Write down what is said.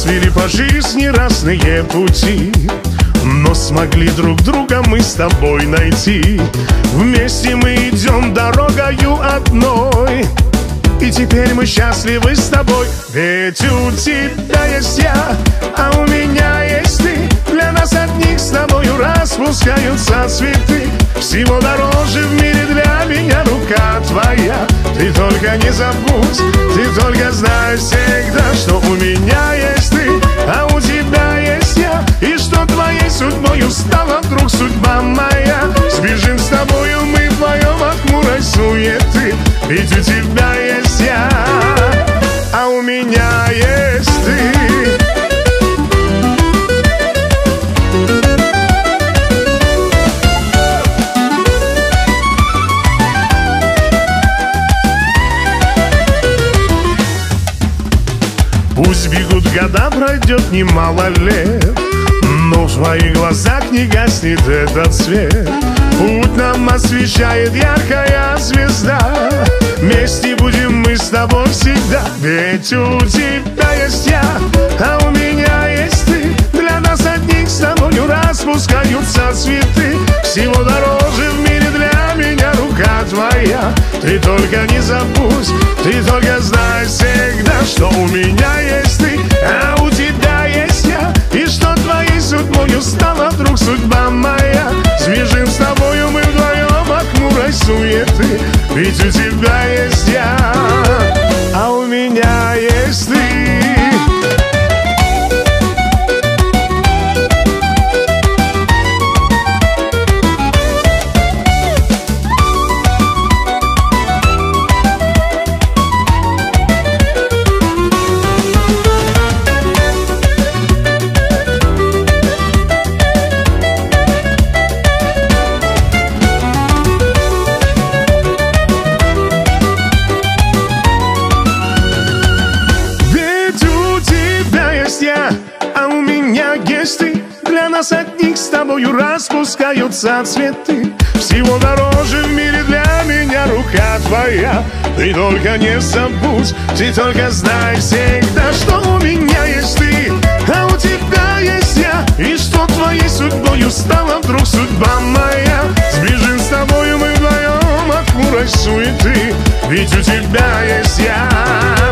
свели по жизни разные пути, но смогли друг друга мы с тобой найти. Вместе мы идем дорогою одной, и теперь мы счастливы с тобой. Ведь у тебя есть я, а у меня есть ты. Для нас одних с тобою распускаются цветы. Всего дороже в мире для меня рука твоя. Ты только не забудь, ты только знай всегда, что у меня есть ты, а у тебя есть я. И что твоей судьбою стала вдруг судьба моя. Сбежим с тобою мы вдвоем от хмурой суеты. Ведь у тебя есть я, а у меня есть ты. Пусть бегут года, пройдет немало лет, но в твоих глазах не гаснет этот свет. Путь нам освещает яркая звезда. Вместе будем мы с тобой всегда. Ведь у тебя есть я, а у меня есть ты. Для нас одних с тобою распускаются цветы. Всего дороже в мире для меня рука твоя. Ты только не забудь, ты только знай всегда, что у меня есть ты, а у тебя есть я. И что твоей судьбою стала вдруг судьба моя. Сбежим с тобою мы вдвоем от хмурой суеты. Ведь у тебя есть я, а у меня есть ты. А у меня есть ты. Для нас одних с тобою распускаются цветы. Всего дороже в мире для меня рука твоя. Ты только не забудь, ты только знай всегда, что у меня есть ты, а у тебя есть я. И что твоей судьбою стала вдруг судьба моя. Сбежим с тобою мы вдвоем от хмурой суеты. Ведь у тебя есть я.